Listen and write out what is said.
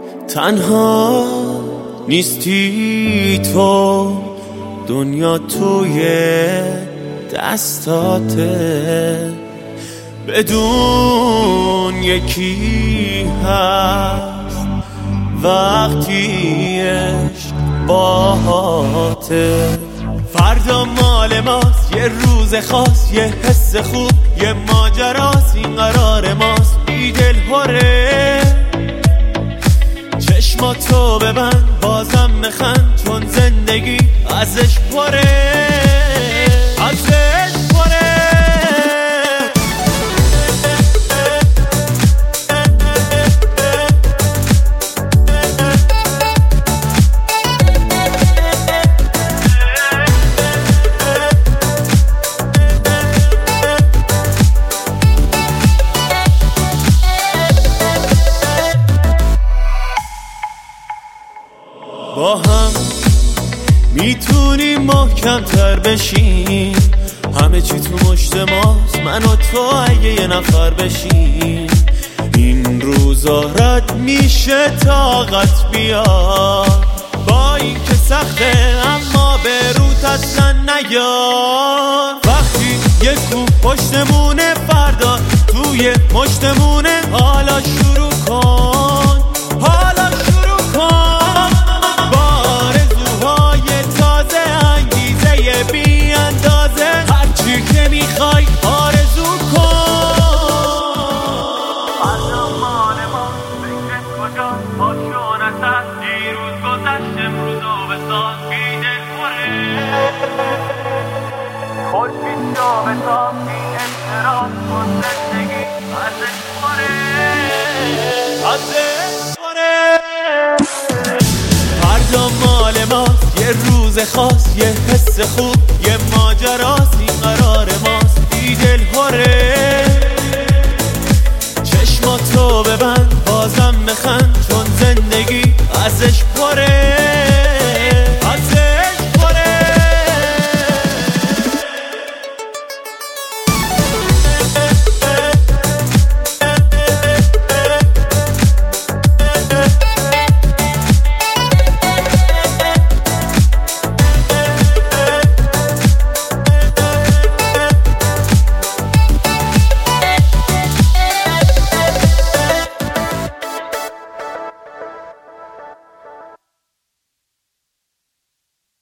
تنها نیستی تو، دنیا توی دستاته، بدون یکی هست وقتی عشق باهاته. فردا مال ماست، یه روز خاص، یه حس خوب، یه ماجراست، این قرار ماست. بیدل هره چشماتو ببند، بازم نخند، چون زندگی ازش پره، ازش پره. با هم میتونیم محکم تر بشیم، همه چی تو مشت ماست، من و تو اگه یه نفر بشیم. این روزا رد میشه طاقت بیاد، با این که سخته اما به روت اصلا نیاد. وقتی یه کوه پشتمونه، فردا توی مشتمونه، حالا شروع کن، حالا شروع کن. بی اندازه هرچی که میخوای آرزو کن. فردا مال ما، فکرت کجا پاشونت هست، دیروز گذشت امروزو بساز. بیدل پره خورشید جا بتاب، این اعتراض کن، زندگی ازش پره، ازش پره. فردا مال ماست، یه روز خاص، یه حس خوب،